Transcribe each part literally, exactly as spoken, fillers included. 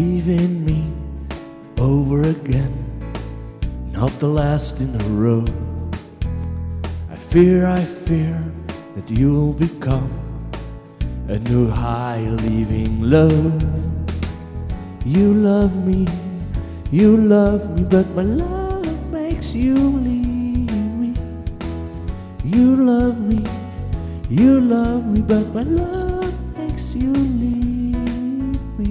leaving me over again, not the last in a row. I fear, I fear that you'll become a new high, leaving low. You love me, you love me, but my love makes you leave me. You love me, you love me, but my love makes you leave me.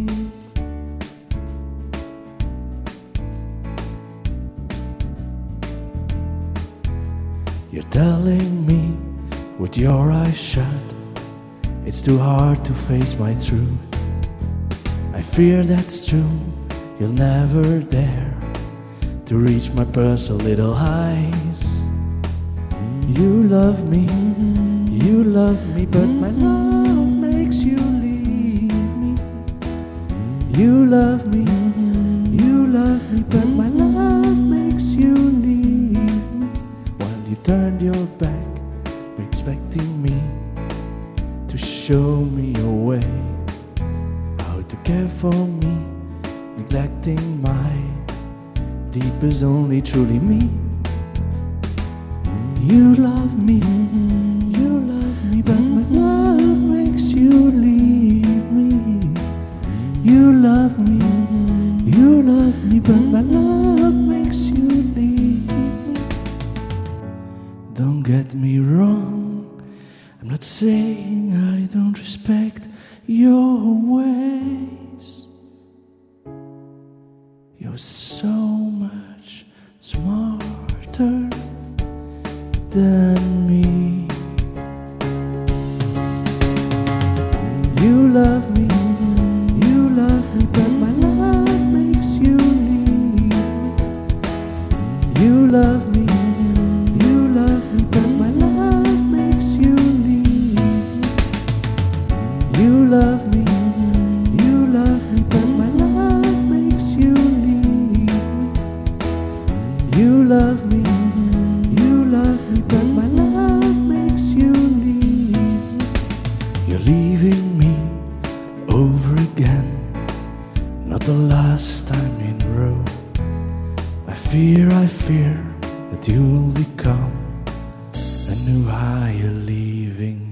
You're telling me with your eyes shut, it's too hard to face my truth. I fear that's true, you'll never dare to reach my pearls little highs. You love me, you love me, but my love makes you leave me. You love me, you love me, but my love makes you leave me. While you turned your back, expecting me to show me a way how to care for me, neglecting my deepest only truly me. You love me, you love me, but my love makes you leave me. You love me, you love me, but my love makes you leave me. Don't get me wrong, I'm not saying I don't respect your ways. You're so much smarter than me. You love me, you love me, but my love makes you leave me. You love me, you love me, but my love makes you leave me. You love me, you love me, but my love makes you leave me. You love me, you love me, but my love makes you leave me. You're leaving me over again, not the last time in a row. I fear, I fear that you'll become a new higher leaving